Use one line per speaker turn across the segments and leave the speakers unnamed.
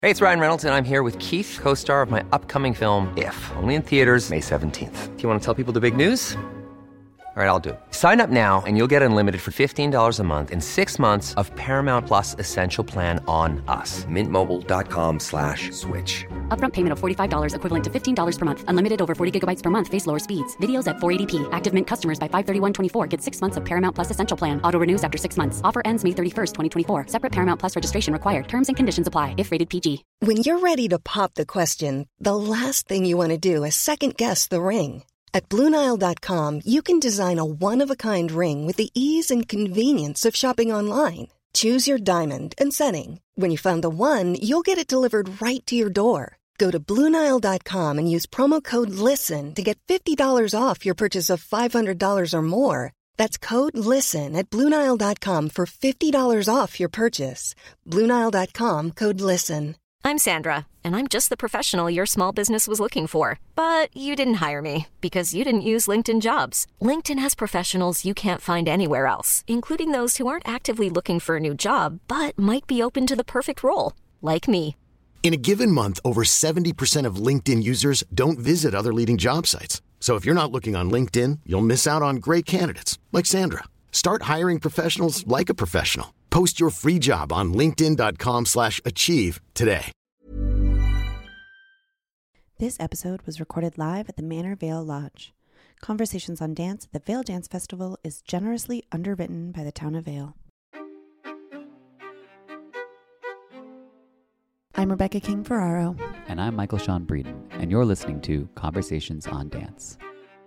Hey, it's Ryan Reynolds, and I'm here with Keith, co-star of my upcoming film, If, only in theaters May 17th. Do you want to tell people the big news? All right, I'll do it. Sign up now and you'll get unlimited for $15 a month and 6 months of Paramount Plus Essential Plan on us. MintMobile.com/switch.
Upfront payment of $45 equivalent to $15 per month. Unlimited over 40 gigabytes per month. Face lower speeds. Videos at 480p. Active Mint customers by 531.24 get 6 months of Paramount Plus Essential Plan. Auto renews after 6 months. Offer ends May 31st, 2024. Separate Paramount Plus registration required. Terms and conditions apply if rated PG.
When you're ready to pop the question, the last thing you want to do is second-guess the ring. At BlueNile.com, you can design a one-of-a-kind ring with the ease and convenience of shopping online. Choose your diamond and setting. When you find the one, you'll get it delivered right to your door. Go to BlueNile.com and use promo code LISTEN to get $50 off your purchase of $500 or more. That's code LISTEN at BlueNile.com for $50 off your purchase. BlueNile.com, code LISTEN.
I'm Sandra, and I'm just the professional your small business was looking for. But you didn't hire me because you didn't use LinkedIn Jobs. LinkedIn has professionals you can't find anywhere else, including those who aren't actively looking for a new job, but might be open to the perfect role, like me.
In a given month, over 70% of LinkedIn users don't visit other leading job sites. So if you're not looking on LinkedIn, you'll miss out on great candidates like Sandra. Start hiring professionals like a professional. Post your free job on linkedin.com/achieve today.
This episode was recorded live at the Manor Vale Lodge. Conversations on Dance at the Vale Dance Festival is generously underwritten by the town of Vale. I'm Rebecca King Ferraro.
And I'm Michael Sean Breeden, and you're listening to Conversations on Dance.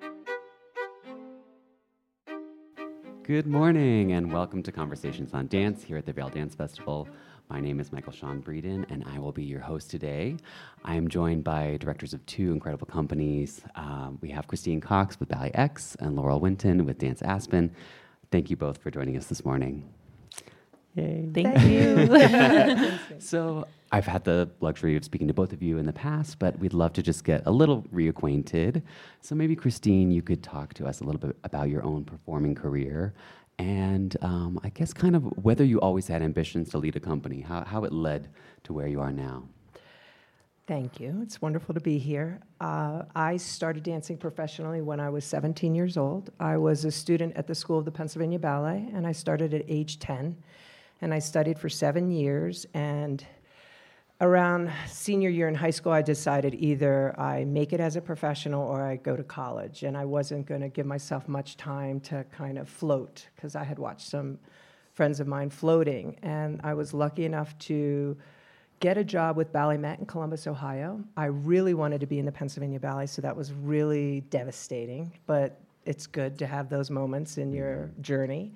Good morning, and welcome to Conversations on Dance here at the Vale Dance Festival. My name is Michael Sean Breeden, and I will be your host today. I am joined by directors of two incredible companies. We have Christine Cox with Ballet X and Laurel Winton with Dance Aspen. Thank you both for joining us this morning.
Yay. Thank you.
So I've had the luxury of speaking to both of you in the past, but we'd love to just get a little reacquainted. So maybe, Christine, you could talk to us a little bit about your own performing career and I guess kind of whether you always had ambitions to lead a company, how it led to where you are now.
Thank you. It's wonderful to be here. I started dancing professionally when I was 17 years old. I was a student at the School of the Pennsylvania Ballet, and I started at age 10. And I studied for 7 years, and around senior year in high school, I decided either I make it as a professional or I go to college, and I wasn't going to give myself much time to kind of float, because I had watched some friends of mine floating, and I was lucky enough to get a job with Ballet Met in Columbus, Ohio. I really wanted to be in the Pennsylvania Ballet, so that was really devastating, but it's good to have those moments in your journey.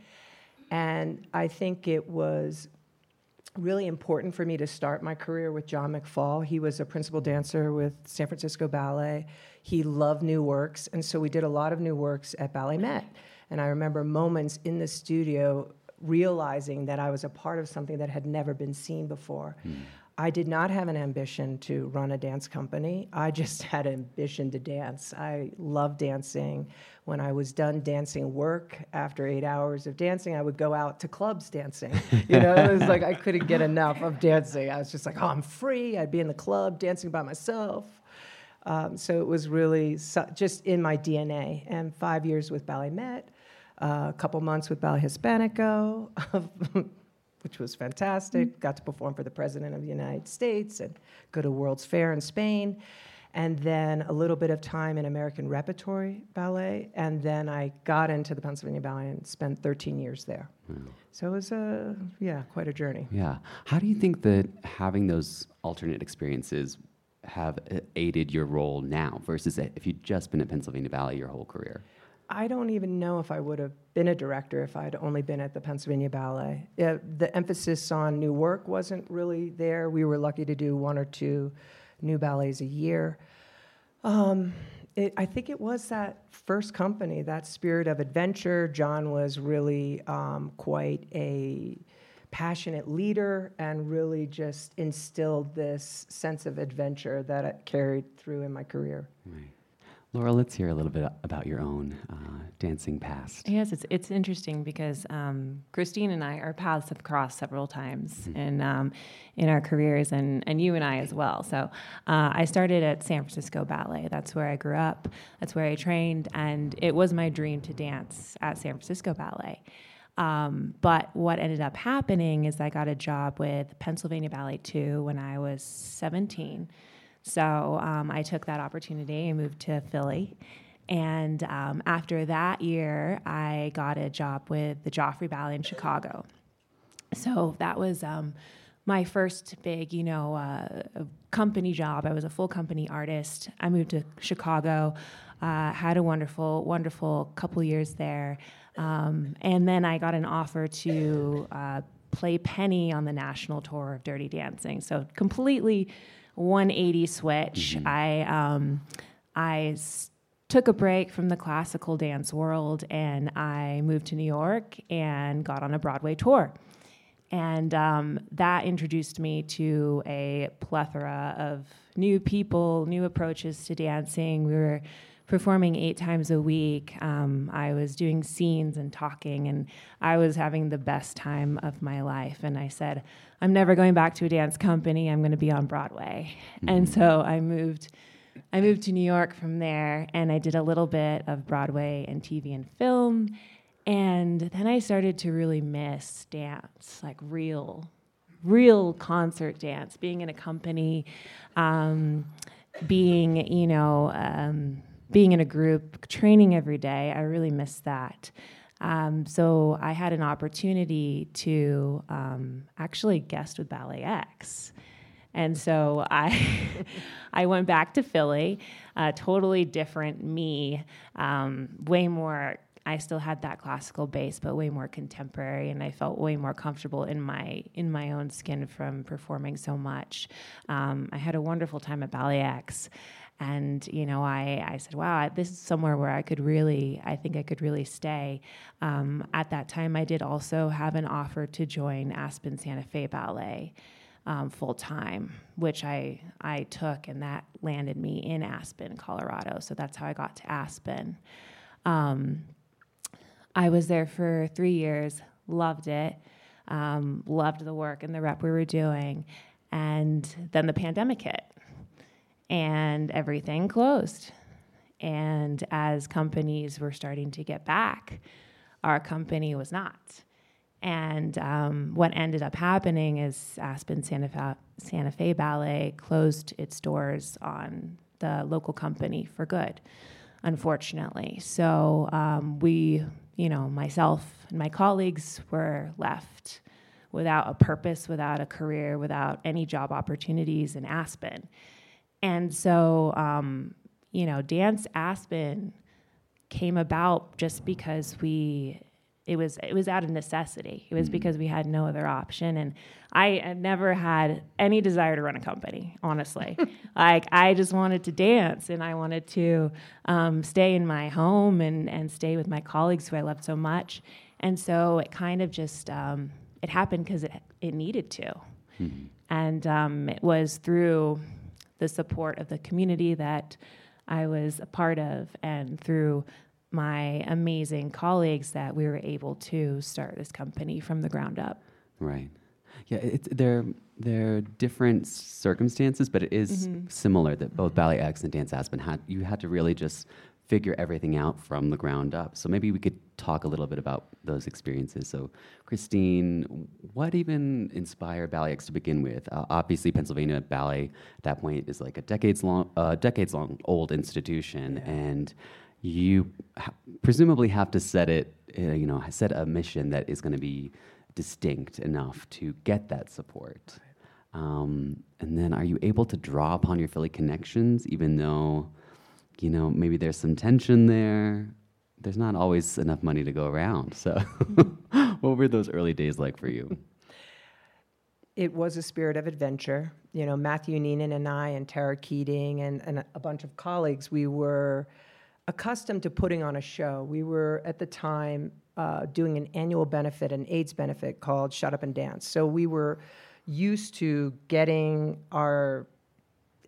And I think it was really important for me to start my career with John McFall. He was a principal dancer with San Francisco Ballet. He loved new works, and so we did a lot of new works at Ballet Met. And I remember moments in the studio realizing that I was a part of something that had never been seen before. I did not have an ambition to run a dance company. I just had an ambition to dance. I loved dancing. When I was done dancing work, after 8 hours of dancing, I would go out to clubs dancing. You know, it was like I couldn't get enough of dancing. I was just like, oh, I'm free. I'd be in the club dancing by myself. So it was really just in my DNA. And 5 years with Ballet Met, a couple months with Ballet Hispanico, which was fantastic. Got to perform for the President of the United States and go to World's Fair in Spain. And then a little bit of time in American Repertory Ballet. And then I got into the Pennsylvania Ballet and spent 13 years there. So it was, quite a journey.
Yeah. How do you think that having those alternate experiences have aided your role now versus if you'd just been at Pennsylvania Ballet your whole career?
I don't even know if I would have been a director if I'd only been at the Pennsylvania Ballet. The emphasis on new work wasn't really there. We were lucky to do 1 or 2 new ballets a year. I think it was that first company, that spirit of adventure. John was really quite a passionate leader and really just instilled this sense of adventure that I carried through in my career.
Right. Laura, let's hear a little bit about your own dancing past.
Yes, it's interesting because Christine and our paths have crossed several times in our careers, and you and I as well. So I started at San Francisco Ballet. That's where I grew up. That's where I trained, and it was my dream to dance at San Francisco Ballet. But what ended up happening is I got a job with Pennsylvania Ballet 2 when I was 17. So I took that opportunity and moved to Philly. And after that year, I got a job with the Joffrey Ballet in Chicago. So that was my first big, company job. I was a full company artist. I moved to Chicago, had a wonderful, wonderful couple years there. And then I got an offer to play Penny on the national tour of Dirty Dancing. So completely 180 switch. I took a break from the classical dance world, and I moved to New York and got on a Broadway tour. And that introduced me to a plethora of new people, new approaches to dancing. We were performing 8 times a week. I was doing scenes and talking, and I was having the best time of my life. And I said, I'm never going back to a dance company. I'm going to be on Broadway. And so I moved to New York from there, and I did a little bit of Broadway and TV and film. And then I started to really miss dance, like real concert dance, being in a company, being in a group, training every day. I really missed that. So I had an opportunity to actually guest with Ballet X. And so I went back to Philly, totally different me, way more. I still had that classical base, but way more contemporary, and I felt way more comfortable in my own skin from performing so much. I had a wonderful time at Ballet X, and I said, wow, this is somewhere where I think I could really stay. At that time, I did also have an offer to join Aspen Santa Fe Ballet full time, which I took, and that landed me in Aspen, Colorado. So that's how I got to Aspen. I was there for 3 years, loved it, loved the work and the rep we were doing. And then the pandemic hit, and everything closed. And as companies were starting to get back, our company was not. And what ended up happening is Aspen Santa Fe Ballet closed its doors on the local company for good, unfortunately. So myself and my colleagues were left without a purpose, without a career, without any job opportunities in Aspen. And so, Dance Aspen came about just because it was out of necessity. It was because we had no other option. And I had never had any desire to run a company, honestly. I just wanted to dance, and I wanted to stay in my home and stay with my colleagues who I loved so much. And so it kind of just, it happened because it needed to. Mm-hmm. And it was through the support of the community that I was a part of, and through my amazing colleagues that we were able to start this company from the ground up. Right.
Yeah, they're different circumstances, but it is similar that both Ballet X and Dance Aspen had to really just figure everything out from the ground up. So maybe we could talk a little bit about those experiences. So Christine, what even inspired Ballet X to begin with? Obviously, Pennsylvania Ballet at that point is like a decades long old institution, and you presumably have to set a mission that is going to be distinct enough to get that support. And then are you able to draw upon your Philly connections, even though, maybe there's some tension there? There's not always enough money to go around. So what were those early days like for you?
It was a spirit of adventure. Matthew Neenan and I and Tara Keating and a bunch of colleagues, we were accustomed to putting on a show. We were, at the time, doing an annual benefit, an AIDS benefit called Shut Up and Dance. So we were used to getting our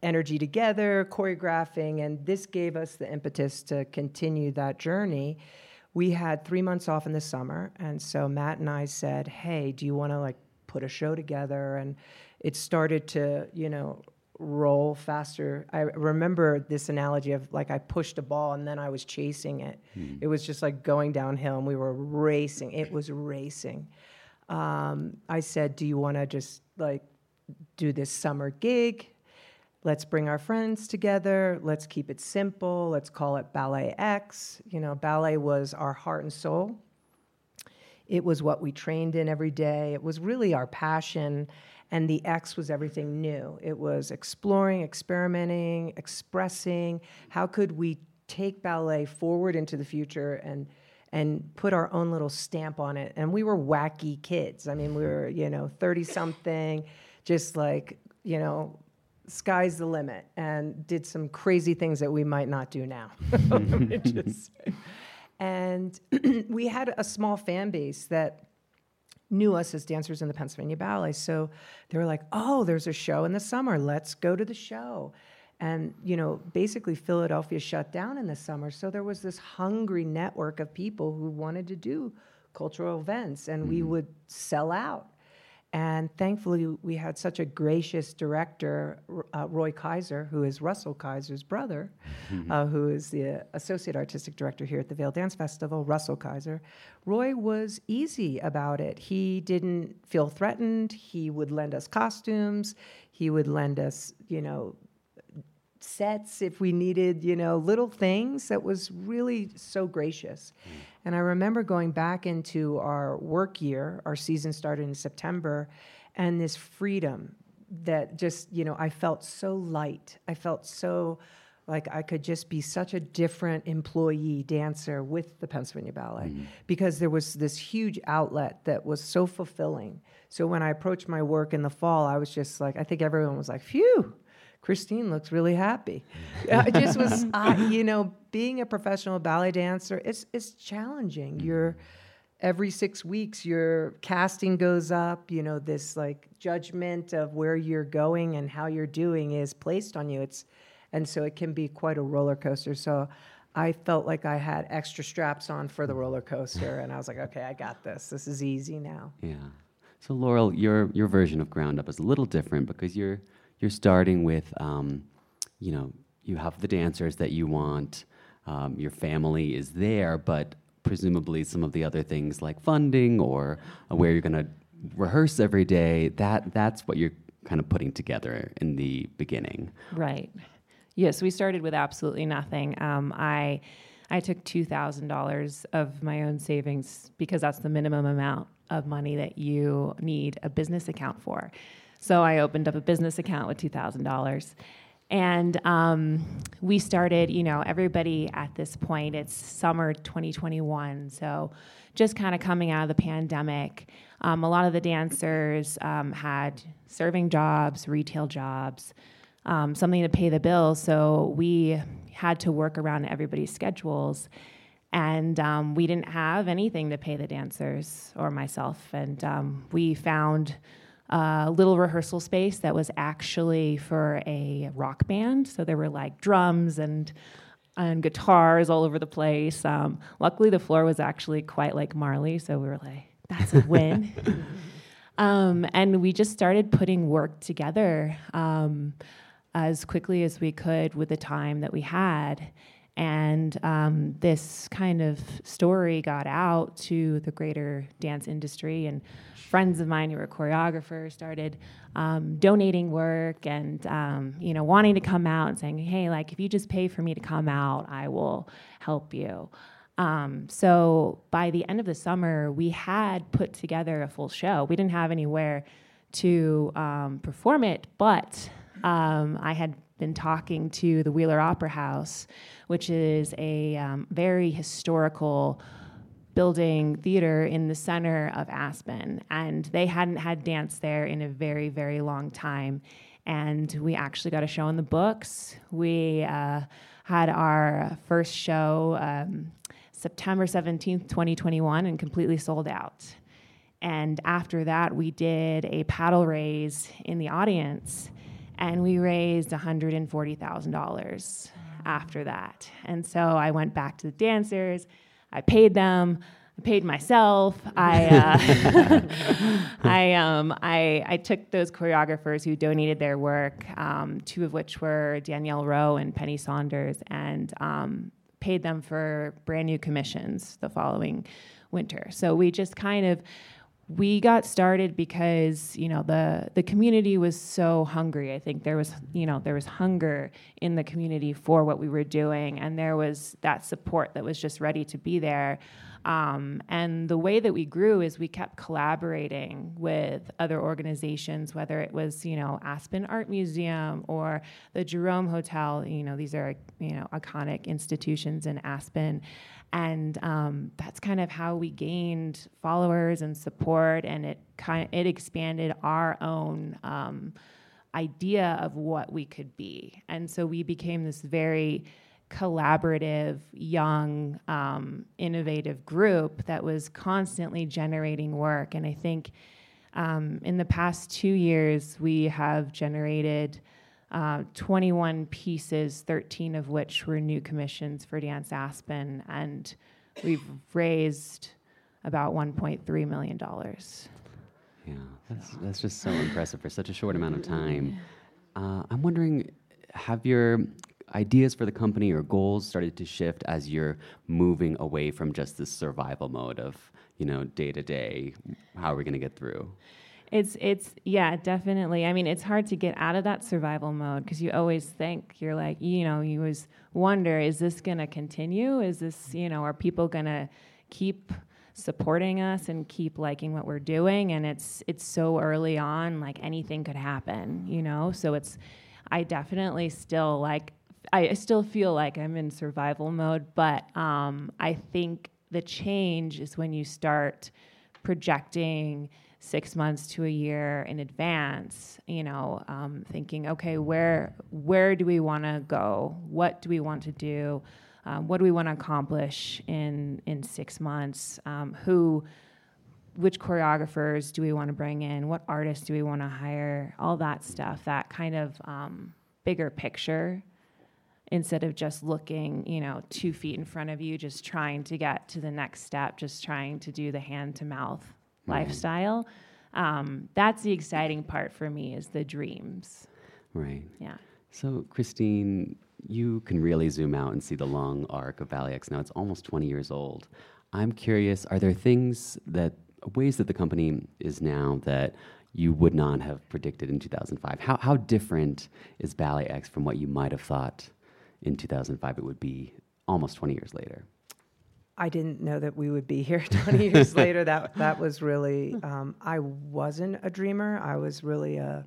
energy together, choreographing, and this gave us the impetus to continue that journey. We had 3 months off in the summer, and so Matt and I said, hey, do you want to like put a show together? And it started to, roll faster. I remember this analogy of like I pushed a ball and then I was chasing it. It was just like going downhill and we were racing. It was racing. I said, do you want to just like do this summer gig? Let's bring our friends together. Let's keep it simple. Let's call it Ballet X. Ballet was our heart and soul. It was what we trained in every day. It was really our passion. And the X was everything new. It was exploring, experimenting, expressing. How could we take ballet forward into the future and put our own little stamp on it? And we were wacky kids. I mean, we were, 30-something, just like, sky's the limit, and did some crazy things that we might not do now. And we had a small fan base that knew us as dancers in the Pennsylvania Ballet. So they were like, oh, there's a show in the summer. Let's go to the show. And, basically Philadelphia shut down in the summer. So there was this hungry network of people who wanted to do cultural events, and we would sell out. And thankfully, we had such a gracious director, Roy Kaiser, who is Russell Kaiser's brother, who is the associate artistic director here at the Vail Dance Festival, Russell Kaiser. Roy was easy about it. He didn't feel threatened. He would lend us costumes. He would lend us, sets if we needed, little things. That was really so gracious. And I remember going back into our work year, our season started in September, and this freedom that just, I felt so light. I felt so like I could just be such a different employee dancer with the Pennsylvania Ballet because there was this huge outlet that was so fulfilling. So when I approached my work in the fall, I was just like, I think everyone was like, phew, Christine looks really happy. It just was, being a professional ballet dancer, it's challenging. Every 6 weeks, your casting goes up, this like judgment of where you're going and how you're doing is placed on you. And so it can be quite a roller coaster. So I felt like I had extra straps on for the roller coaster, and I was like, okay, I got this. This is easy now.
Yeah. So Laurel, your version of Ground Up is a little different because you're starting with, you have the dancers that you want, your family is there, but presumably some of the other things like funding or where you're going to rehearse every day, that's what you're kind of putting together in the beginning.
Right. Yes, we started with absolutely nothing. I took $2,000 of my own savings because that's the minimum amount of money that you need a business account for. So I opened up a business account with $2,000. And we started, everybody at this point, it's summer 2021. So just kind of coming out of the pandemic, a lot of the dancers had serving jobs, retail jobs, something to pay the bills. So we had to work around everybody's schedules. And we didn't have anything to pay the dancers or myself. And we found a little rehearsal space that was actually for a rock band. So there were like drums and guitars all over the place. Luckily, the floor was actually quite like Marley. So we were like, that's a win. And we just started putting work together as quickly as we could with the time that we had. And this kind of story got out to the greater dance industry, and friends of mine who were choreographers started donating work and wanting to come out and saying, hey, like if you just pay for me to come out, I will help you. So by the end of the summer, we had put together a full show. We didn't have anywhere to perform it, but I had been talking to the Wheeler Opera House, which is a very historical building theater in the center of Aspen. And they hadn't had dance there in a very, very long time. And we actually got a show in the books. We had our first show September 17th, 2021, and completely sold out. And after that, we did a paddle raise in the audience. And we raised $140,000 after that. And so I went back to the dancers. I paid them. I paid myself. I took those choreographers who donated their work, two of which were Danielle Rowe and Penny Saunders, and paid them for brand new commissions the following winter. So we just we got started because, the community was so hungry. I think there was hunger in the community for what we were doing, and there was that support that was just ready to be there. And the way that we grew is we kept collaborating with other organizations, whether it was, Aspen Art Museum or the Jerome Hotel. These are, iconic institutions in Aspen. And that's kind of how we gained followers and support, and it expanded our own idea of what we could be. And so we became this very collaborative, young, innovative group that was constantly generating work. And I think in the past 2 years, we have generated 21 pieces, 13 of which were new commissions for Dance Aspen, and we've raised about $1.3 million.
Yeah, that's just so impressive for such a short amount of time. I'm wondering, have your ideas for the company or goals started to shift as you're moving away from just this survival mode of, day to day, how are we going to get through?
Yeah, definitely. I mean, it's hard to get out of that survival mode because you always think, you're like, you always wonder, is this going to continue? Is this, are people going to keep supporting us and keep liking what we're doing? And it's so early on, like anything could happen, So I definitely still I still feel like I'm in survival mode, but I think the change is when you start projecting 6 months to a year in advance, thinking, okay, where do we want to go? What do we want to do? What do we want to accomplish in 6 months? Which choreographers do we want to bring in? What artists do we want to hire? All that stuff, that kind of bigger picture, instead of just looking, 2 feet in front of you, just trying to get to the next step, just trying to do the hand-to-mouth lifestyle. That's the exciting part for me, is the dreams.
Right.
Yeah.
So, Christine, you can really zoom out and see the long arc of Ballet X now. It's almost 20 years old. I'm curious, are there ways that the company is now that you would not have predicted in 2005? How different is Ballet X from what you might have thought in 2005 it would be almost 20 years later?
I didn't know that we would be here 20 years later. That was really, I wasn't a dreamer. I was really a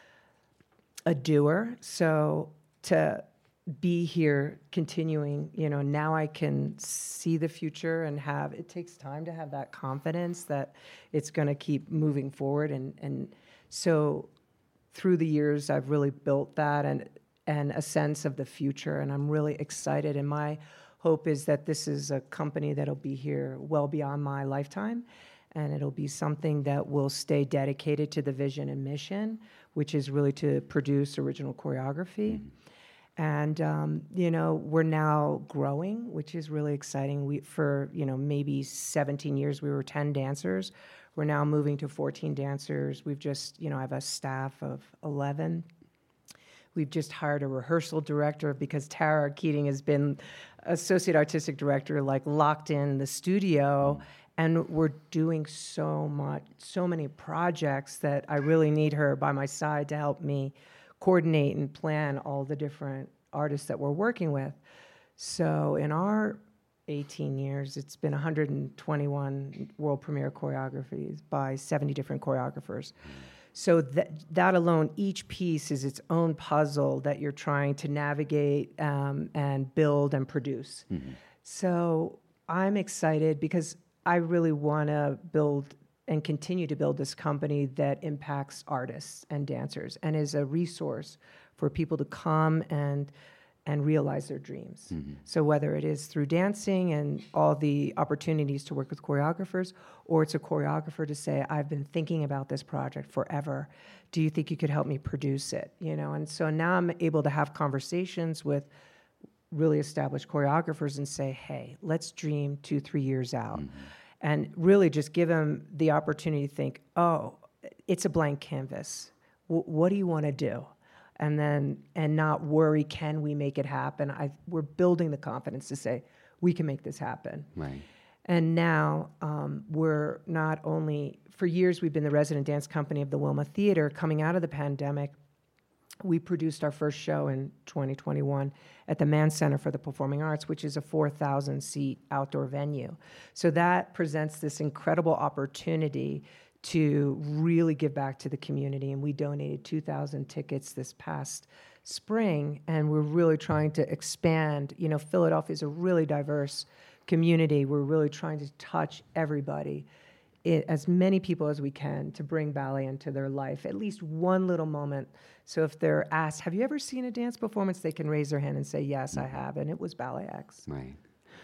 doer. So to be here continuing, now I can see the future and it takes time to have that confidence that it's going to keep moving forward. And so through the years, I've really built that and a sense of the future. And I'm really excited. And my hope is that this is a company that'll be here well beyond my lifetime, and it'll be something that will stay dedicated to the vision and mission, which is really to produce original choreography. And, we're now growing, which is really exciting. For maybe 17 years, we were 10 dancers. We're now moving to 14 dancers. We've just, I have a staff of 11. We've just hired a rehearsal director because Tara Keating has been associate artistic director, locked in the studio. And we're doing so many projects that I really need her by my side to help me coordinate and plan all the different artists that we're working with. So in our 18 years, it's been 121 world premiere choreographies by 70 different choreographers. So that alone, each piece is its own puzzle that you're trying to navigate and build and produce. Mm-hmm. So I'm excited because I really want to build and continue to build this company that impacts artists and dancers and is a resource for people to come and and realize their dreams. So whether it is through dancing and all the opportunities to work with choreographers, or it's a choreographer to say, I've been thinking about this project forever. Do you think you could help me produce it? You know, and so now I'm able to have conversations with really established choreographers and say, hey, let's dream 2-3 years out. And really just give them the opportunity to think, oh, it's a blank canvas. What do you want to do? And not worry, can we make it happen? We're building the confidence to say, we can make this happen.
Right.
And now we're not only, for years we've been the resident dance company of the Wilma Theater. Coming out of the pandemic, we produced our first show in 2021 at the Mann Center for the Performing Arts, which is a 4,000-seat outdoor venue. So that presents this incredible opportunity to really give back to the community. And we donated 2,000 tickets this past spring, and we're really trying to expand. You know, Philadelphia is a really diverse community. We're really trying to touch everybody, as many people as we can, to bring ballet into their life, at least one little moment. So if they're asked, have you ever seen a dance performance, they can raise their hand and say, yes, I have, and it was Ballet X.
Right.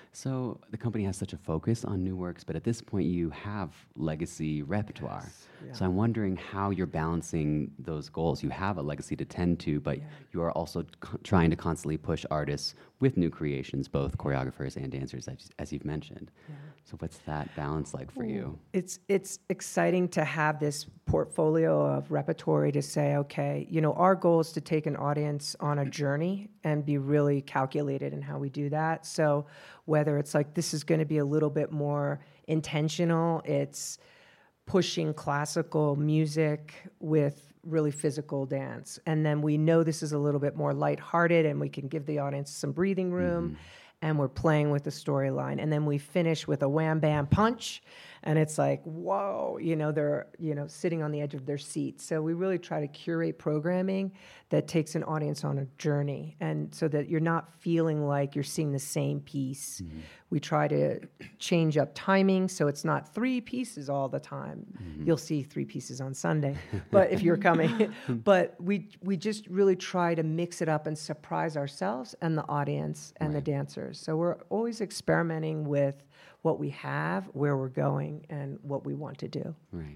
So the company has such a focus on new works, but at this point you have legacy repertoire.
Yes, yeah.
So I'm wondering how you're balancing those goals. You have a legacy to tend to, but you are also trying to constantly push artists with new creations, both choreographers and dancers, as you've mentioned. Yeah. So what's that balance like for you?
It's exciting to have this portfolio of repertory to say, okay, you know, our goal is to take an audience on a journey and be really calculated in how we do that. So whether it's like, this is going to be a little bit more intentional, it's pushing classical music with really physical dance. And then we know this is a little bit more lighthearted and we can give the audience some breathing room. And we're playing with the storyline. And then we finish with a wham, bam, punch. And it's like, whoa, you know, they're, you know, sitting on the edge of their seat. So we really try to curate programming that takes an audience on a journey. And so that you're not feeling like you're seeing the same piece. We try to change up timing so it's not 3 pieces all the time. You'll see 3 pieces on Sunday, but if you're coming. But we just really try to mix it up and surprise ourselves and the audience and the dancers. So we're always experimenting with what we have, where we're going, and what we want to do.
Right.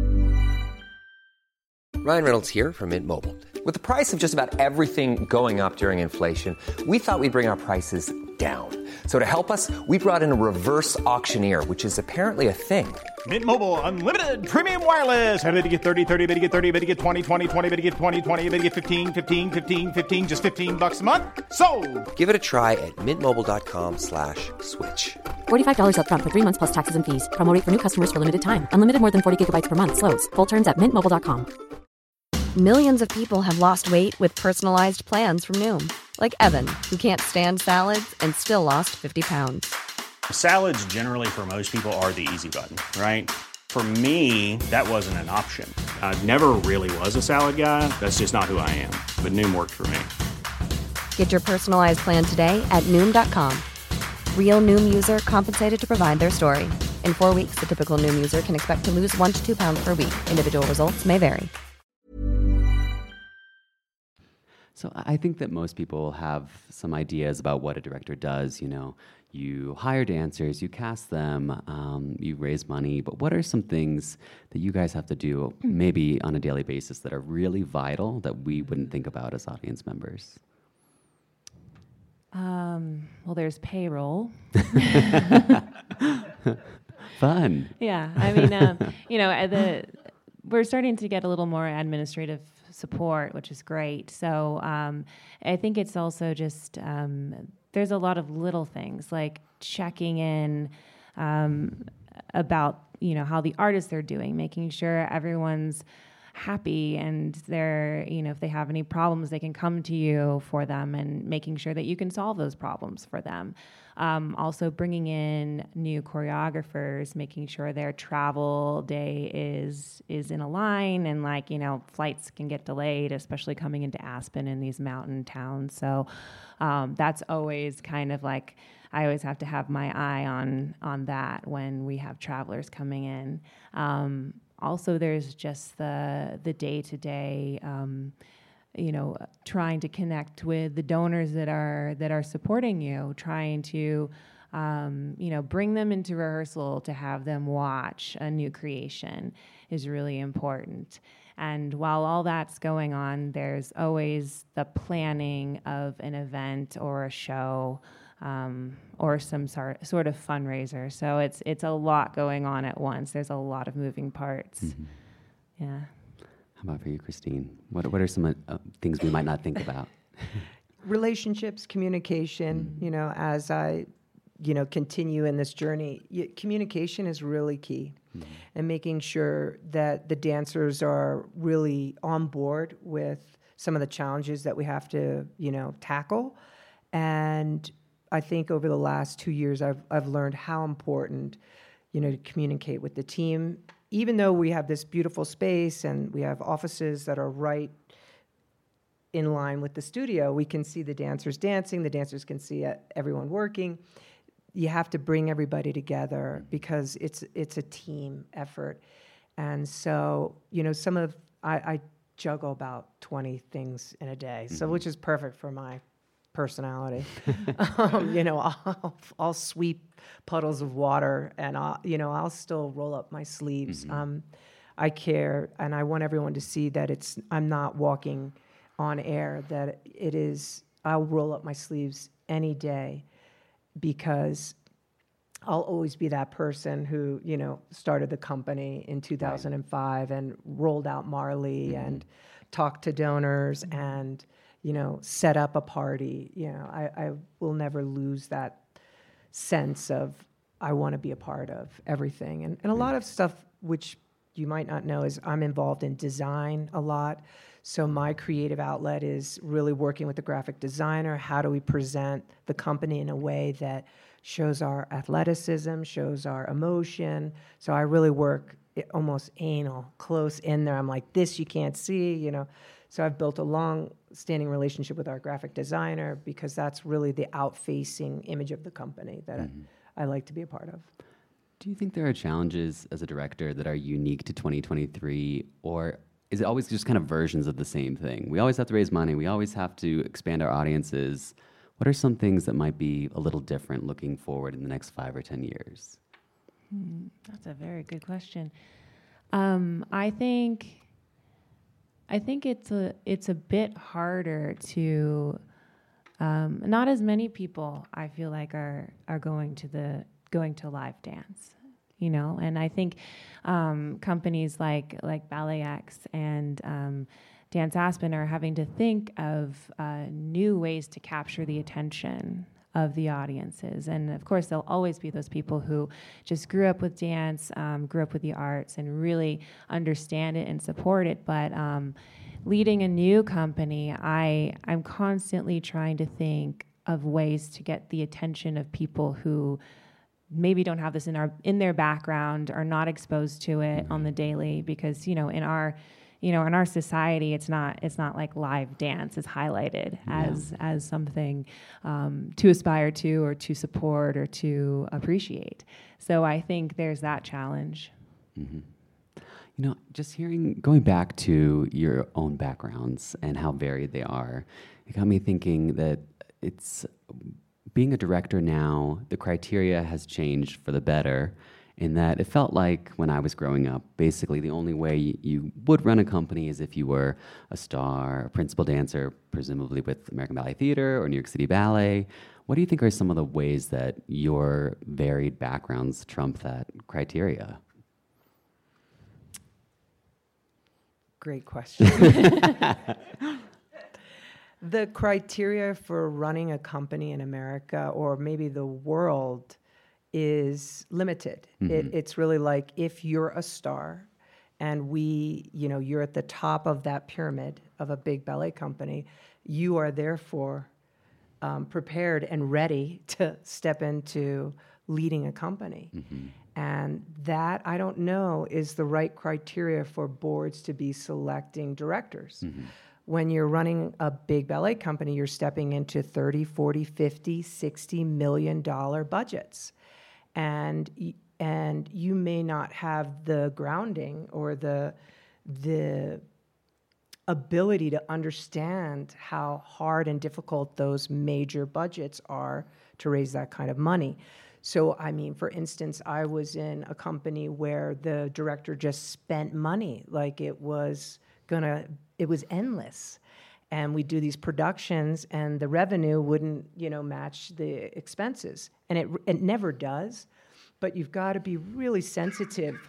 Ryan Reynolds here from Mint Mobile. With the price of just about everything going up during inflation, we thought we'd bring our prices down. So to help us, we brought in a reverse auctioneer, which is apparently a thing.
Mint Mobile Unlimited Premium Wireless. How to get 30, 30, bit to get 30, bit to get 20, 20, 20, bit to get 20, 20, bit to get 15, 15, 15, 15, just $15 a month? Sold!
Give it a try at mintmobile.com/switch.
$45 up front for 3 months plus taxes and fees. Promo rate for new customers for limited time. Unlimited more than 40 gigabytes per month. Slows full terms at mintmobile.com.
Millions of people have lost weight with personalized plans from Noom. Like Evan, who can't stand salads and still lost 50 pounds.
Salads generally for most people are the easy button, right? For me, that wasn't an option. I never really was a salad guy. That's just not who I am. But Noom worked for me.
Get your personalized plan today at Noom.com. Real Noom user compensated to provide their story. In 4 weeks, the typical Noom user can expect to lose 1 to 2 pounds per week. Individual results may vary.
So I think that most people have some ideas about what a director does. You know, you hire dancers, you cast them, you raise money. But what are some things that you guys have to do, maybe on a daily basis, that are really vital that we wouldn't think about as audience members?
Well, there's payroll.
Fun.
Yeah, I mean, you know, we're starting to get a little more administrative support, which is great. So I think it's also just there's a lot of little things like checking in about, you know, how the artists are doing, making sure everyone's happy and they're, you know, if they have any problems, they can come to you for them, and making sure that you can solve those problems for them. Also bringing in new choreographers, making sure their travel day is in a line, and, like, you know, flights can get delayed, especially coming into Aspen in these mountain towns. So that's always kind of like, I always have to have my eye on that when we have travelers coming in. Also, there's just the day-to-day trying to connect with the donors that are supporting you, trying to, bring them into rehearsal to have them watch a new creation is really important. And while all that's going on, there's always the planning of an event or a show, or some sort of fundraiser. So it's a lot going on at once. There's a lot of moving parts.
Mm-hmm.
Yeah.
How about for you, Christine? What are some things we might not think about?
Relationships, communication, as I, continue in this journey, communication is really key. Mm-hmm. And making sure that the dancers are really on board with some of the challenges that we have to, tackle. And I think over the last 2 years, I've learned how important, to communicate with the team. Even though we have this beautiful space and we have offices that are right in line with the studio, we can see the dancers dancing, the dancers can see everyone working. You have to bring everybody together because it's a team effort. And so, I juggle about 20 things in a day, so which is perfect for my personality. I'll sweep puddles of water, and I'll still roll up my sleeves. I care, and I want everyone to see that I'm not walking on air, that it is, I'll roll up my sleeves any day, because I'll always be that person who, started the company in 2005 and rolled out Marley and talked to donors and, set up a party. I will never lose that sense of I want to be a part of everything. And a lot of stuff which you might not know is I'm involved in design a lot. So my creative outlet is really working with the graphic designer. How do we present the company in a way that shows our athleticism, shows our emotion? So I really work almost anal, close in there. I'm like, this you can't see, So I've built a long-standing relationship with our graphic designer because that's really the out-facing image of the company that I like to be a part of.
Do you think there are challenges as a director that are unique to 2023, or is it always just kind of versions of the same thing? We always have to raise money. We always have to expand our audiences. What are some things that might be a little different looking forward in the next 5 or 10 years?
That's a very good question. I think it's a bit harder to. Not as many people I feel like are going to live dance, and I think companies like Ballet X and Dance Aspen are having to think of new ways to capture the attention of the audiences. And of course, there'll always be those people who just grew up with dance, grew up with the arts, and really understand it and support it. But leading a new company, I'm constantly trying to think of ways to get the attention of people who maybe don't have this in their background, are not exposed to it on the daily, because in our society, it's not like live dance is highlighted as something to aspire to or to support or to appreciate. So I think there's that challenge.
Mm-hmm. Just going back to your own backgrounds and how varied they are, it got me thinking that it's being a director now, the criteria has changed for the better, in that it felt like when I was growing up, basically the only way you would run a company is if you were a star, a principal dancer, presumably with American Ballet Theater or New York City Ballet. What do you think are some of the ways that your varied backgrounds trump that criteria?
Great question. The criteria for running a company in America, or maybe the world, is limited. It's really like if you're a star and you're at the top of that pyramid of a big ballet company, you are therefore prepared and ready to step into leading a company. And that, I don't know, is the right criteria for boards to be selecting directors. When you're running a big ballet company, you're stepping into $30, $40, $50, $60 million budgets. And you may not have the grounding or the ability to understand how hard and difficult those major budgets are to raise that kind of money. So, I mean, for instance, I was in a company where the director just spent money like it was endless. And we do these productions and the revenue wouldn't, match the expenses. And it never does, but you've got to be really sensitive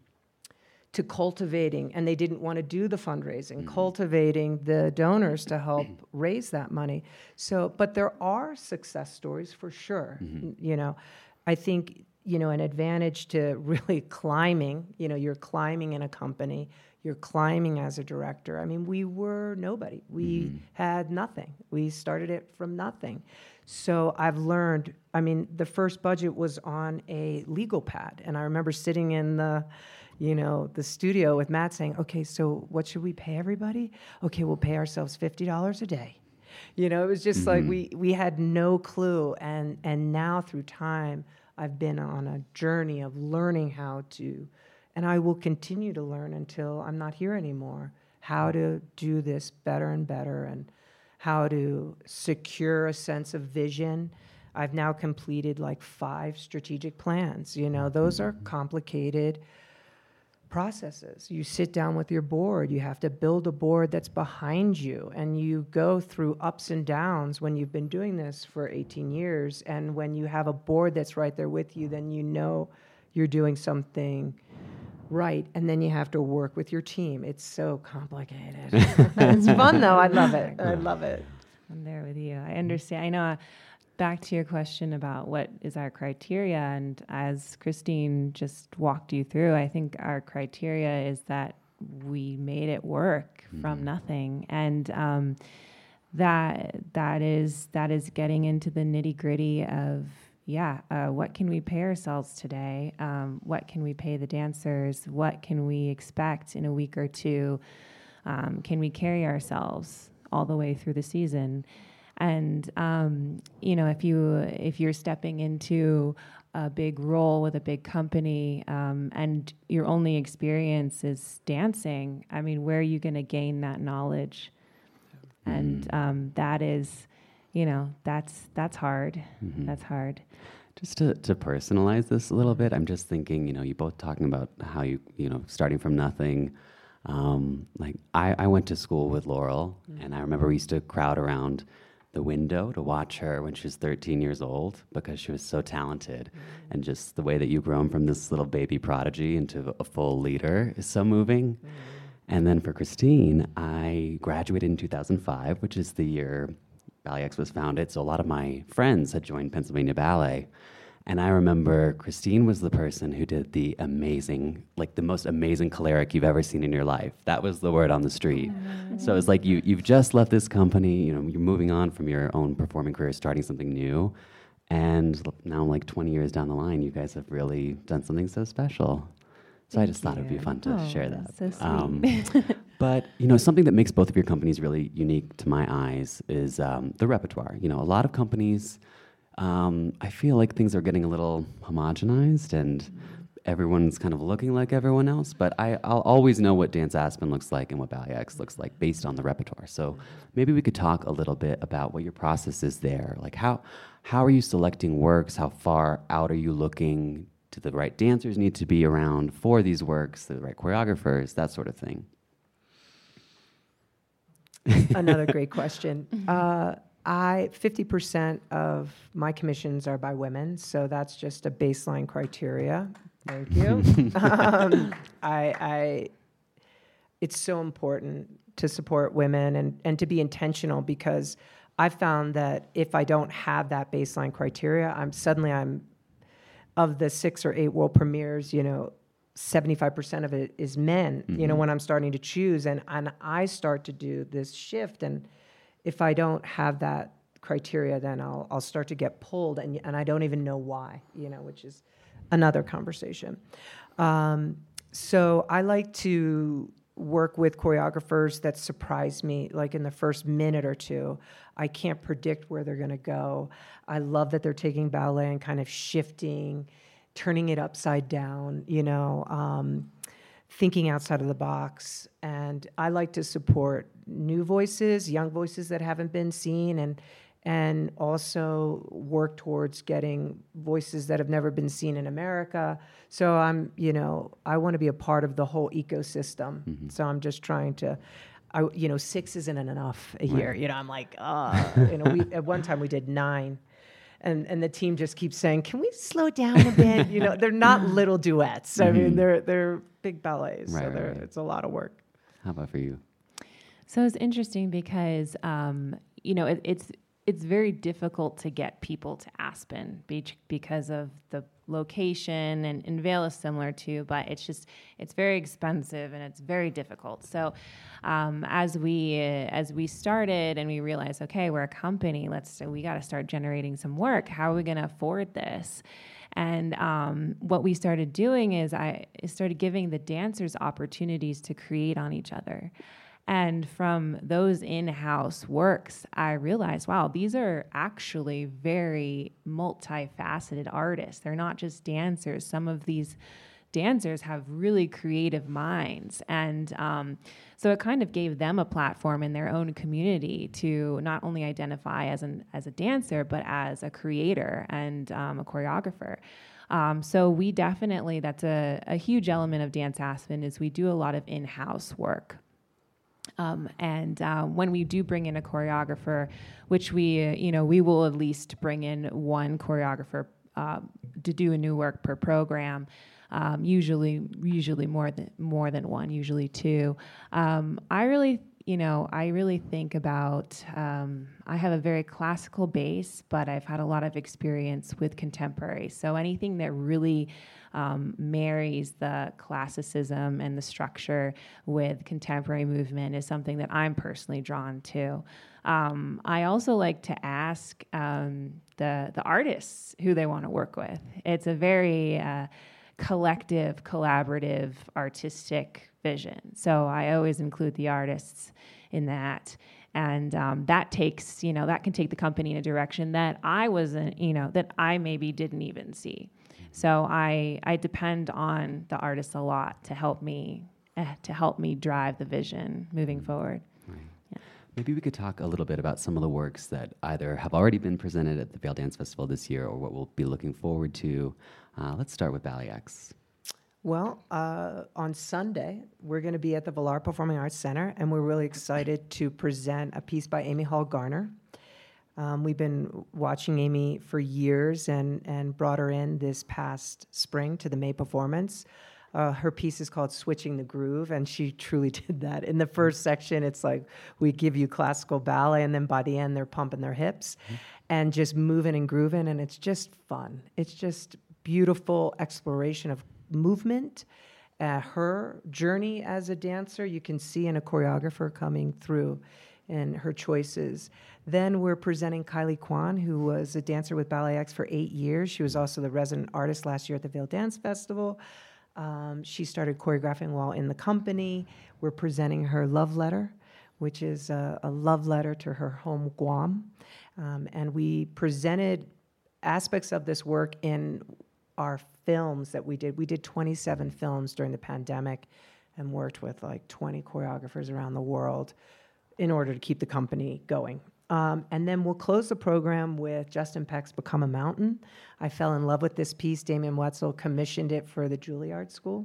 to cultivating, and they didn't want to do the fundraising, cultivating the donors to help raise that money. So, but there are success stories for sure. I think, an advantage to really climbing, you're climbing in a company, you're climbing as a director. I mean, we were nobody. We had nothing. We started it from nothing. So I've learned, the first budget was on a legal pad, and I remember sitting in the studio with Matt saying, okay, so what should we pay everybody? Okay, we'll pay ourselves $50 a day. It was just like we had no clue. And now through time, I've been on a journey of learning how to, and I will continue to learn until I'm not here anymore, how to do this better and better and how to secure a sense of vision. I've now completed like 5 strategic plans. Those are complicated processes. You sit down with your board, you have to build a board that's behind you, and you go through ups and downs when you've been doing this for 18 years. And when you have a board that's right there with you, then you're doing something right. And then you have to work with your team. It's so complicated. It's fun though. I love it. I love it.
I'm there with you. I understand. I know. Back to your question about what is our criteria, and as Christine just walked you through, I think our criteria is that we made it work from nothing, and that is getting into the nitty gritty of what can we pay ourselves today? What can we pay the dancers? What can we expect in a week or two? Can we carry ourselves all the way through the season? And if you're stepping into a big role with a big company, and your only experience is dancing, where are you going to gain that knowledge? And that is, that's hard. That's hard.
Just to personalize this a little bit, I'm just thinking, you both talking about how you starting from nothing. I went to school with Laurel, and I remember we used to crowd around the window to watch her when she was 13 years old because she was so talented. And just the way that you've grown from this little baby prodigy into a full leader is so moving. And then for Christine, I graduated in 2005, which is the year Ballet X was founded. So a lot of my friends had joined Pennsylvania Ballet. And I remember Christine was the person who did the most amazing Choleric you've ever seen in your life. That was the word on the street. So it's like you've just left this company, you're moving on from your own performing career, starting something new. And now, 20 years down the line, you guys have really done something so special. So I just thought it would be fun to share that.
So sweet.
But, something that makes both of your companies really unique to my eyes is the repertoire. A lot of companies, I feel like things are getting a little homogenized and everyone's kind of looking like everyone else, but I'll always know what Dance Aspen looks like and what Ballet X looks like based on the repertoire. So maybe we could talk a little bit about what your process is there. Like how are you selecting works? How far out are you looking? Do the right dancers need to be around for these works? The right choreographers? That sort of thing.
Another great question. 50% of my commissions are by women, so that's just a baseline criteria. Thank you. It's so important to support women and to be intentional, because I've found that if I don't have that baseline criteria, I'm of the 6 or 8 world premieres, 75% of it is men, when I'm starting to choose, and I start to do this shift, and if I don't have that criteria, then I'll start to get pulled, and I don't even know why, which is another conversation. So I like to work with choreographers that surprise me, like in the first minute or two. I can't predict where they're going to go. I love that they're taking ballet and kind of shifting, turning it upside down, thinking outside of the box. And I like to support new voices, young voices that haven't been seen, and also work towards getting voices that have never been seen in America. So I want to be a part of the whole ecosystem. Mm-hmm. So I'm just trying to, 6 isn't enough a year.
Right.
I'm like, at one time we did 9. And the team just keeps saying, can we slow down a bit? They're not little duets. Mm-hmm. I mean, they're big ballets.
Right,
so it's a lot of work.
How about for you?
So it's interesting because, it's very difficult to get people to Aspen Beach because of the location, and Vail is similar too, but it's very expensive and it's very difficult. So as we started and we realized, okay, we're a company, we got to start generating some work. How are we going to afford this? And what we started doing is I started giving the dancers opportunities to create on each other. And from those in-house works, I realized, wow, these are actually very multifaceted artists. They're not just dancers. Some of these dancers have really creative minds. And so it kind of gave them a platform in their own community to not only identify as a dancer, but as a creator and a choreographer. So we definitely, that's a huge element of Dance Aspen, is we do a lot of in-house work. When we do bring in a choreographer, which we will at least bring in one choreographer to do a new work per program, usually more than one, usually 2. I really think about, I have a very classical base, but I've had a lot of experience with contemporary. So anything that really marries the classicism and the structure with contemporary movement is something that I'm personally drawn to. I also like to ask the artists who they want to work with. It's a very collective, collaborative, artistic vision. So I always include the artists in that. And that takes, that can take the company in a direction that I wasn't, that I maybe didn't even see. So I depend on the artists a lot to help me drive the vision moving forward.
Right. Yeah. Maybe we could talk a little bit about some of the works that either have already been presented at the Vail Dance Festival this year or what we'll be looking forward to. Let's start with Ballet X.
Well, on Sunday, we're going to be at the Villar Performing Arts Center, and we're really excited to present a piece by Amy Hall Garner. We've been watching Amy for years and brought her in this past spring to the May performance. Her piece is called Switching the Groove, and she truly did that. In the first section, it's like we give you classical ballet, and then by the end, they're pumping their hips and just moving and grooving, and it's just fun. It's just beautiful exploration of movement. Her journey as a dancer, you can see in a choreographer coming through in her choices. Then we're presenting Kylie Kwan, who was a dancer with Ballet X for 8 years. She was also the resident artist last year at the Vail Dance Festival. She started choreographing while in the company. We're presenting her Love Letter, which is a love letter to her home, Guam. And we presented aspects of this work in our films that we did. We did 27 films during the pandemic and worked with like 20 choreographers around the world in order to keep the company going. And then we'll close the program with Justin Peck's Become a Mountain. I fell in love with this piece. Damien Wetzel commissioned it for the Juilliard School.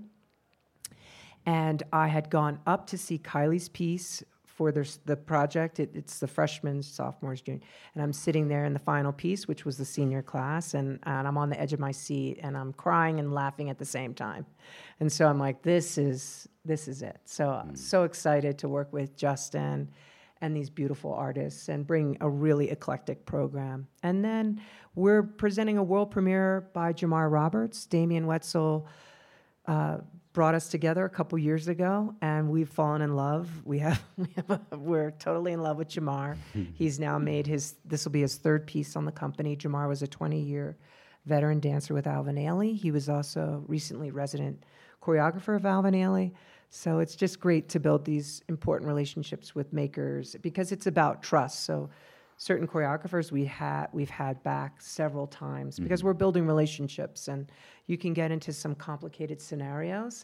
And I had gone up to see Kylie's piece for the project. It's the freshmen, sophomores, junior. And I'm sitting there in the final piece, which was the senior class, and I'm on the edge of my seat, and I'm crying and laughing at the same time. And so I'm like, this is it. So I'm so excited to work with Justin and these beautiful artists and bring a really eclectic program. And then we're presenting a world premiere by Jamar Roberts. Damien Wetzel brought us together a couple years ago, and we've fallen in love. We're totally in love with Jamar. He's now made this will be his 3rd piece on the company. Jamar was a 20-year veteran dancer with Alvin Ailey. He was also recently resident choreographer of Alvin Ailey. So it's just great to build these important relationships with makers because it's about trust. So certain choreographers we've had back several times because we're building relationships, and you can get into some complicated scenarios.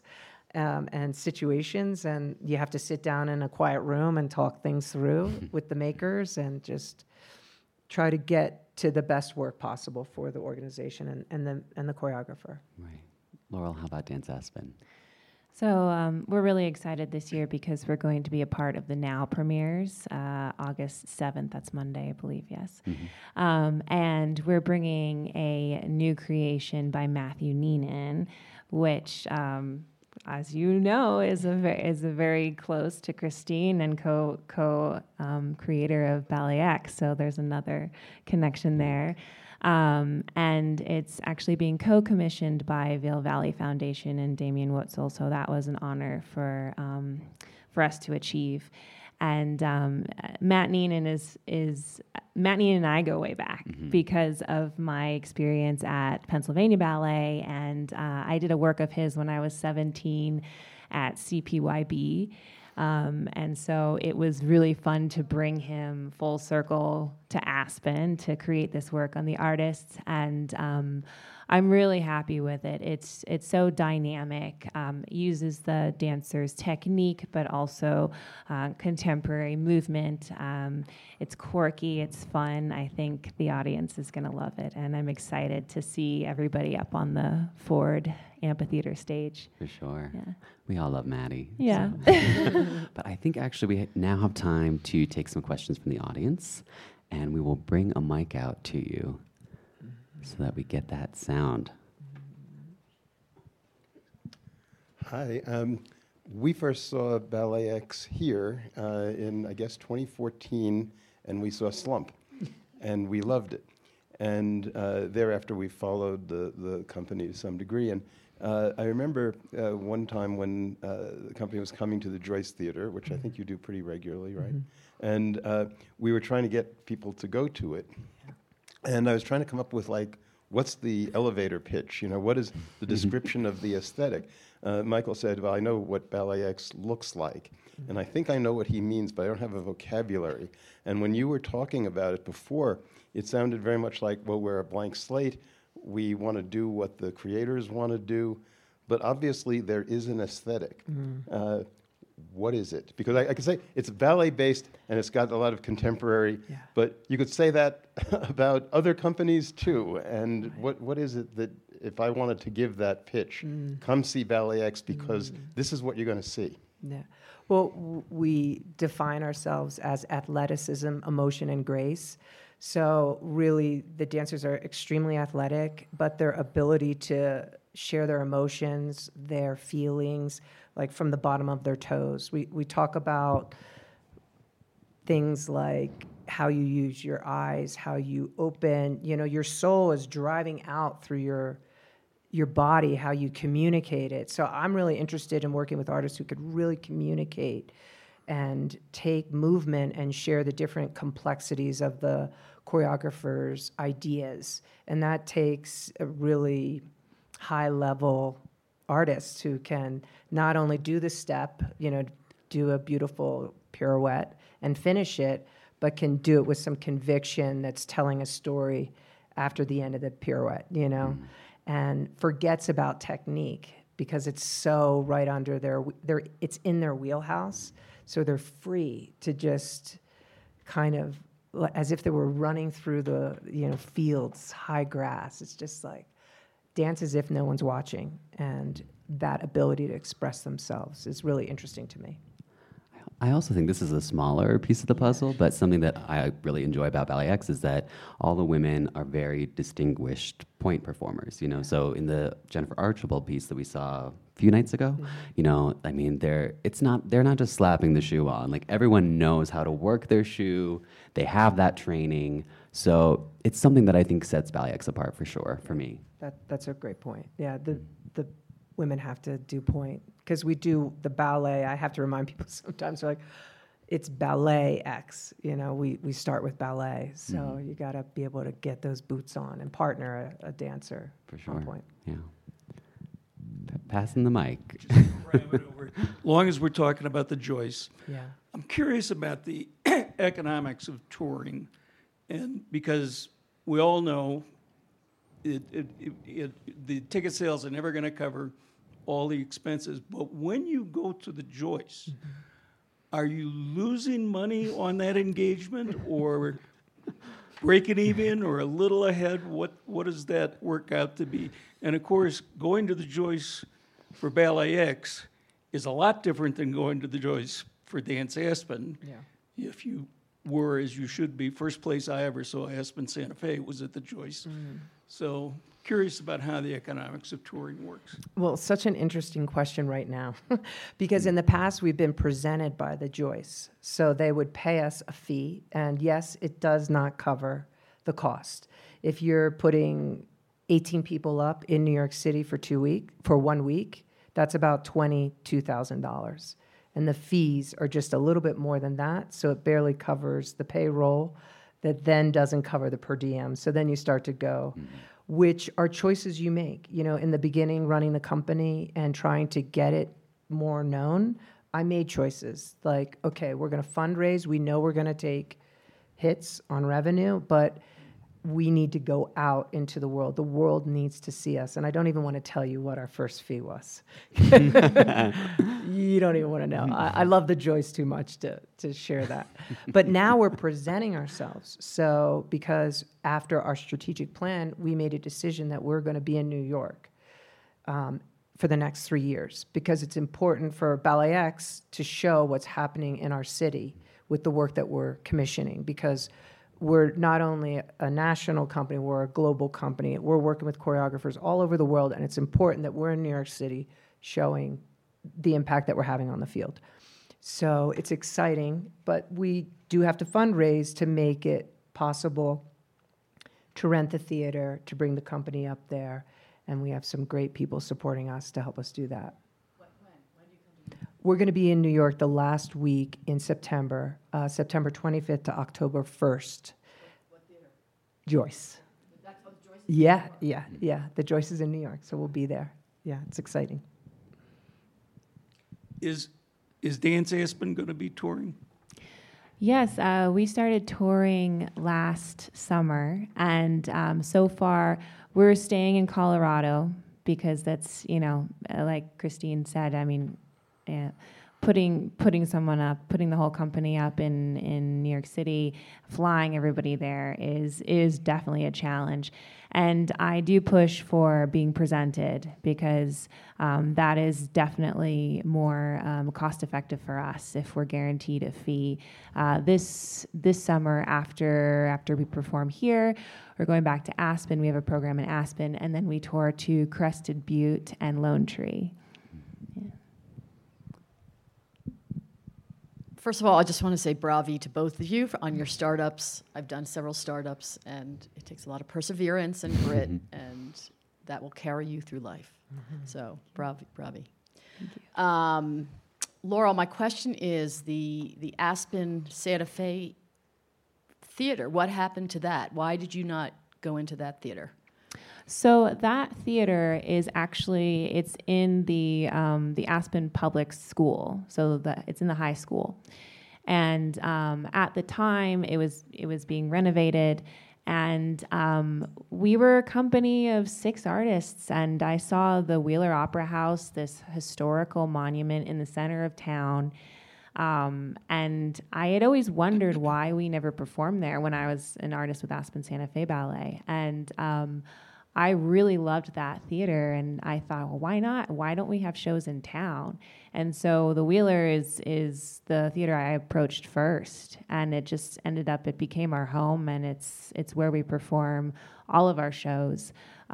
and situations, and you have to sit down in a quiet room and talk things through with the makers and just try to get to the best work possible for the organization and the choreographer.
Right. Laurel, how about Dance Aspen?
So we're really excited this year because we're going to be a part of the Now premieres, August 7th. That's Monday, I believe, yes. And we're bringing a new creation by Matthew Neenan, which, as you know, is a very close to Christine and co-creator of Ballet X. So there's another connection there. And it's actually being co-commissioned by Vail Valley Foundation and Damien Wutzel, so that was an honor for us to achieve. And Matt Neenan Matt Neenan and I go way back because of my experience at Pennsylvania Ballet, and I did a work of his when I was 17 at CPYB. And so it was really fun to bring him full circle to Aspen to create this work on the artists, and I'm really happy with it. It's so dynamic, uses the dancer's technique, but also contemporary movement. It's quirky, it's fun. I think the audience is going to love it, and I'm excited to see everybody up on the Ford Amphitheater stage.
For sure.
Yeah.
We all love Maddie.
Yeah.
So. But I think actually we now have time to take some questions from the audience, and we will bring a mic out to you so that we get that sound.
Hi. We first saw Ballet X here in, I guess, 2014, and we saw Slump, and we loved it. And thereafter, we followed the company to some degree. And I remember one time when the company was coming to the Joyce Theater, which I think you do pretty regularly, right? And we were trying to get people to go to it. And I was trying to come up with, like, what's the elevator pitch? You know, what is the description of the aesthetic? Michael said, well, I know what Ballet X looks like. And I think I know what he means, but I don't have a vocabulary. And when you were talking about it before, it sounded very much like, well, we're a blank slate. We want to do what the creators want to do. But obviously, there is an aesthetic. What is it? Because I could say it's ballet-based and it's got a lot of contemporary, but you could say that about other companies too. And what is it that, if I wanted to give that pitch, come see Ballet X because this is what you're going to see?
Yeah. Well, we define ourselves as athleticism, emotion, and grace. So really, the dancers are extremely athletic, but their ability to share their emotions, their feelings, like from the bottom of their toes. We talk about things like how you use your eyes, how you open, you know, your soul is driving out through your body, how you communicate it. So I'm really interested in working with artists who could really communicate and take movement and share the different complexities of the choreographer's ideas. And that takes a really high-level artists who can not only do the step, you know, do a beautiful pirouette and finish it, but can do it with some conviction that's telling a story after the end of the pirouette, you know, and forgets about technique because it's so right under it's in their wheelhouse, so they're free to just kind of, as if they were running through the, you know, fields, high grass. It's just like dance as if no one's watching, and that ability to express themselves is really interesting to me.
I also think this is a smaller piece of the puzzle, but something that I really enjoy about Ballet X is that all the women are very distinguished point performers, you know. So in the Jennifer Archibald piece that we saw a few nights ago, you know, I mean, they're not just slapping the shoe on. Like, everyone knows how to work their shoe. They have that training. So it's something that I think sets Ballet X apart for sure, for me.
That's a great point. Yeah, the women have to do point, because we do the ballet. I have to remind people sometimes, like, it's Ballet X. You know, we start with ballet, so you got to be able to get those boots on and partner a dancer
for sure.
On point.
Yeah. Passing the mic.
As long as we're talking about the Joyce, I'm curious about the economics of touring, and because we all know the ticket sales are never going to cover all the expenses. But when you go to the Joyce, are you losing money on that engagement or breaking even or a little ahead? What does that work out to be? And of course, going to the Joyce for Ballet X is a lot different than going to the Joyce for Dance Aspen.
Yeah.
If you were, as you should be, first place I ever saw Aspen Santa Fe was at the Joyce. So curious about how the economics of touring works.
Well, such an interesting question right now, because in the past we've been presented by the Joyce. So they would pay us a fee, and yes, it does not cover the cost. If you're putting 18 people up in New York City for 1 week, that's about $22,000. And the fees are just a little bit more than that, so it barely covers the payroll that then doesn't cover the per diem. So then you start to go, which are choices you make. You know, in the beginning, running the company and trying to get it more known, I made choices like, okay, we're going to fundraise. We know we're going to take hits on revenue, but we need to go out into the world. The world needs to see us. And I don't even want to tell you what our first fee was. You don't even want to know. I love the Joyce too much to share that. But now we're presenting ourselves. So because after our strategic plan, we made a decision that we're going to be in New York for the next 3 years, because it's important for Ballet X to show what's happening in our city with the work that we're commissioning, because we're not only a national company, we're a global company. We're working with choreographers all over the world, and it's important that we're in New York City showing the impact that we're having on the field. So it's exciting, but we do have to fundraise to make it possible to rent the theater, to bring the company up there, and we have some great people supporting us to help us do that. When do you come to? We're going to be in New York the last week in September, September 25th to October 1st. What theater? Joyce. That's what the Joyce is? Yeah. The Joyce is in New York, so we'll be there. Yeah, it's exciting.
Is Dance Aspen going to be touring?
Yes, we started touring last summer, and so far we're staying in Colorado because that's, like Christine said, I mean, putting someone up, putting the whole company up in New York City, flying everybody there is definitely a challenge. And I do push for being presented because that is definitely more cost effective for us if we're guaranteed a fee. This summer after we perform here, we're going back to Aspen. We have a program in Aspen, and then we tour to Crested Butte and Lone Tree.
First of all, I just want to say bravo to both of you on your startups. I've done several startups, and it takes a lot of perseverance and grit, and that will carry you through life. So, bravo. Thank you. Laurel, my question is the Aspen Santa Fe theater. What happened to that? Why did you not go into that theater?
So that theater is actually, it's in the Aspen Public School. So it's in the high school. And at the time, it was being renovated. And we were a company of 6 artists. And I saw the Wheeler Opera House, this historical monument in the center of town. And I had always wondered why we never performed there when I was an artist with Aspen Santa Fe Ballet. And I really loved that theater, and I thought, well, why not? Why don't we have shows in town? And so the Wheeler is the theater I approached first, and it just ended up, it became our home, and it's where we perform all of our shows.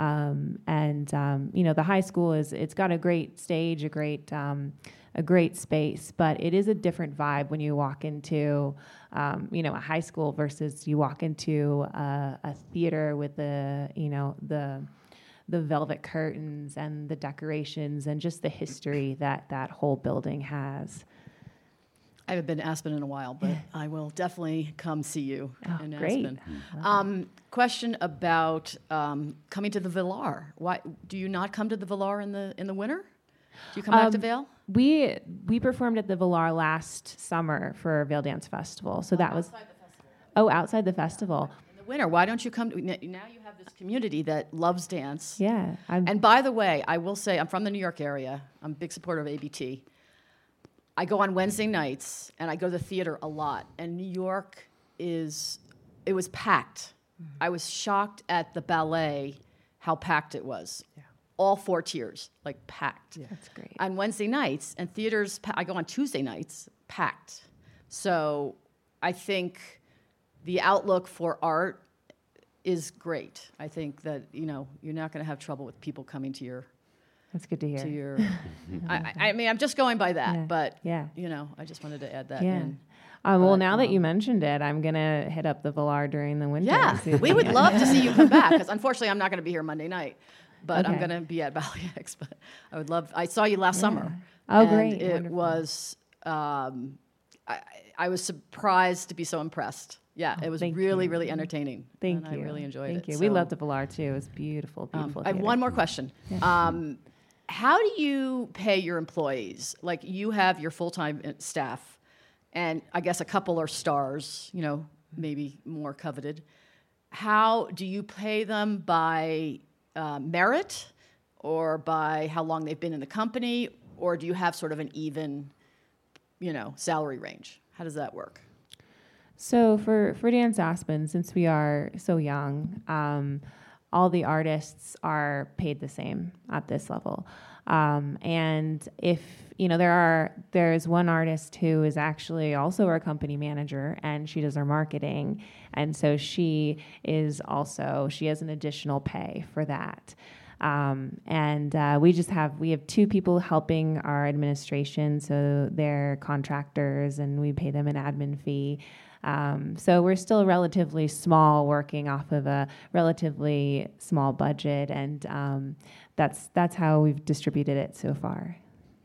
The high school it's got a great stage, a great space, but it is a different vibe when you walk into, a high school versus you walk into a theater with the velvet curtains and the decorations and just the history that whole building has.
I haven't been to Aspen in a while, but I will definitely come see you in
great.
Aspen. Question about coming to the Villar. Why do you not come to the Villar in the winter? Do you come back to Vail?
We performed at the Villar last summer for Vail Dance Festival, so that was outside the festival.
In the winter. Why don't you come? Now you have this community that loves dance.
Yeah.
And by the way, I will say I'm from the New York area. I'm a big supporter of ABT. I go on Wednesday nights, and I go to the theater a lot. And New York it was packed. I was shocked at the ballet, how packed it was. Yeah. All 4 tiers, like packed.
Yeah. That's great.
On Wednesday nights, and theaters, I go on Tuesday nights, packed. So I think the outlook for art is great. I think that, you're not going to have trouble with people coming to your...
That's good to hear.
To your, I mean, I'm just going by that, but,
yeah.
I just wanted to add that
Yeah.
in.
Well, now that you mentioned it, I'm going to hit up the Villar during the winter.
Yeah, we would love to see you come back, because unfortunately I'm not going to be here Monday night, but I'm going to be at Ballet X. But I would love, I saw you last summer.
Oh,
and
great.
It
Wonderful.
was, I was surprised to be so impressed. Yeah, it was really, really entertaining.
Thank
and
you.
I really enjoyed
Thank
it.
you. We loved the Villar too. It was beautiful, beautiful.
I have one more question. How do you pay your employees? Like, you have your full-time staff, and I guess a couple are stars, maybe more coveted. How do you pay them? By merit, or by how long they've been in the company, or do you have sort of an even, salary range? How does that work?
So for Dance Aspen, since we are so young, all the artists are paid the same at this level. And if, there's one artist who is actually also our company manager, and she does our marketing. And so she has an additional pay for that. We have 2 people helping our administration. So they're contractors, and we pay them an admin fee. So we're still relatively small, working off of a relatively small budget, and that's how we've distributed it so far.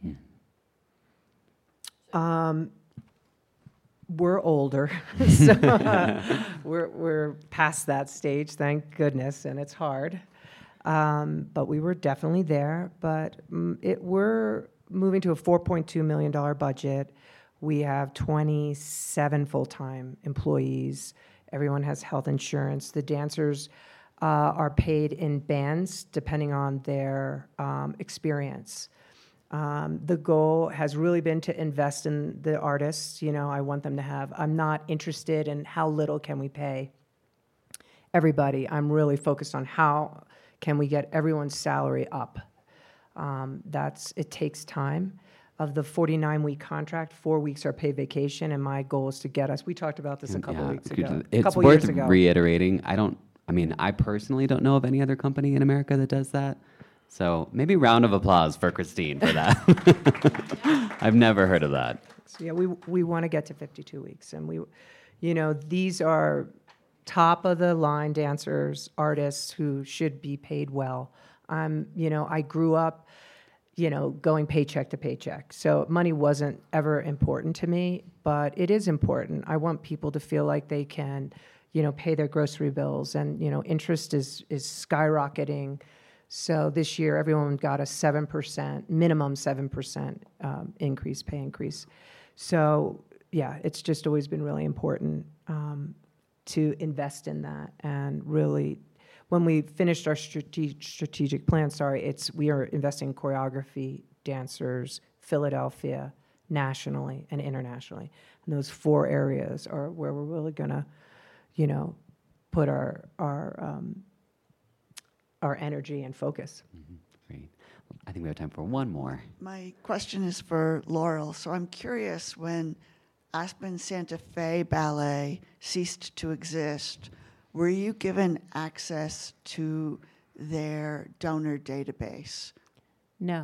Yeah. We're older, so we're past that stage, thank goodness, and it's hard. But we were definitely there. But we're moving to a $4.2 million budget. We have 27 full-time employees. Everyone has health insurance. The dancers are paid in bands depending on their experience. The goal has really been to invest in the artists. I want them to have, I'm not interested in how little can we pay everybody. I'm really focused on how can we get everyone's salary up. It takes time. Of the 49-week contract, 4 weeks are paid vacation, and my goal is to get us. We talked about this a couple weeks ago.
It's worth reiterating. I personally don't know of any other company in America that does that. So maybe round of applause for Christine for that. I've never heard of that.
So yeah, we want to get to 52 weeks, and these are top of the line dancers, artists who should be paid well. I grew up, going paycheck to paycheck. So money wasn't ever important to me, but it is important. I want people to feel like they can, pay their grocery bills, and, interest is skyrocketing. So this year, everyone got a 7%, minimum 7% pay increase. So yeah, it's just always been really important to invest in that, and really, when we finished our strategic plan, we are investing in choreography, dancers, Philadelphia, nationally and internationally. And those 4 areas are where we're really going to, put our energy and focus.
Mm-hmm. Great. I think we have time for one more.
My question is for Laurel. So I'm curious, when Aspen Santa Fe Ballet ceased to exist, were you given access to their donor database?
No.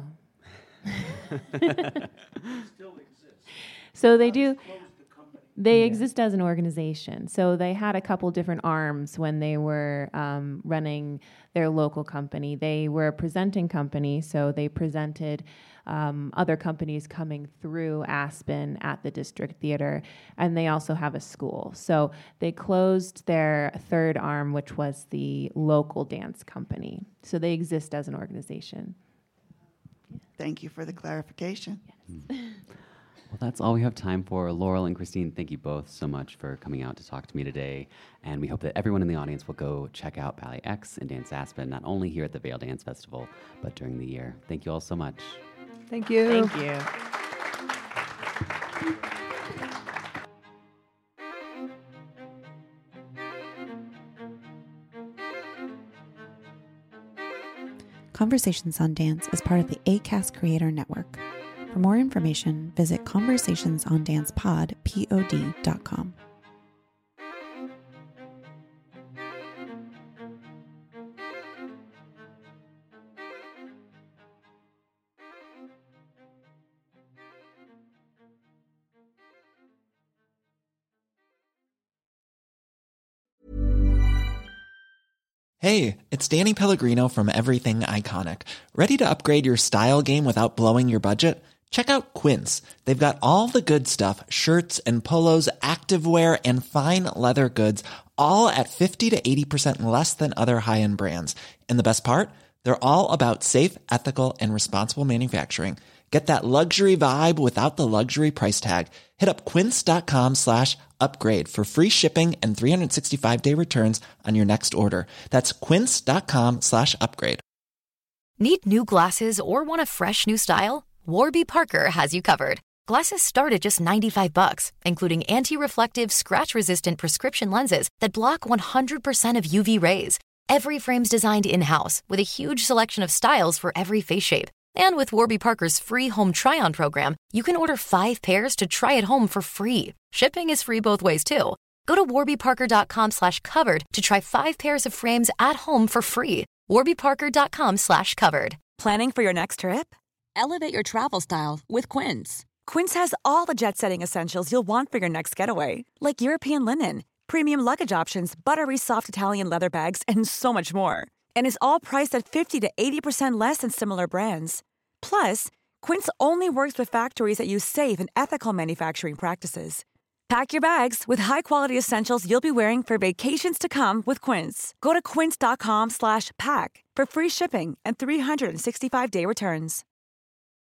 Still exists.
So they do. They exist as an organization. So they had a couple different arms when they were running their local company. They were a presenting company, so they presented other companies coming through Aspen at the District Theater, and they also have a school. So they closed their third arm, which was the local dance company. So they exist as an organization.
Thank you for the clarification.
Yes.
Well, that's all we have time for. Laurel and Christine, thank you both so much for coming out to talk to me today. And we hope that everyone in the audience will go check out Ballet X and Dance Aspen, not only here at the Vail Dance Festival, but during the year. Thank you all so much.
Thank you.
Thank you.
Conversations on Dance is part of the ACAST Creator Network. For more information, visit conversationsondancepod.com.
Hey, it's Danny Pellegrino from Everything Iconic. Ready to upgrade your style game without blowing your budget? Check out Quince. They've got all the good stuff, shirts and polos, activewear, and fine leather goods, all at 50 to 80% less than other high-end brands. And the best part? They're all about safe, ethical, and responsible manufacturing. Get that luxury vibe without the luxury price tag. Hit up quince.com/upgrade for free shipping and 365-day returns on your next order. That's quince.com/upgrade.
Need new glasses or want a fresh new style? Warby Parker has you covered. Glasses start at just $95, including anti-reflective, scratch-resistant prescription lenses that block 100% of UV rays. Every frame's designed in-house with a huge selection of styles for every face shape. And with Warby Parker's free home try-on program, you can order 5 pairs to try at home for free. Shipping is free both ways, too. Go to warbyparker.com/covered to try 5 pairs of frames at home for free. warbyparker.com/covered.
Planning for your next trip? Elevate your travel style with Quince. Quince has all the jet-setting essentials you'll want for your next getaway, like European linen, premium luggage options, buttery soft Italian leather bags, and so much more. And is all priced at 50 to 80% less than similar brands. Plus, Quince only works with factories that use safe and ethical manufacturing practices. Pack your bags with high-quality essentials you'll be wearing for vacations to come with Quince. Go to quince.com/pack for free shipping and 365-day returns.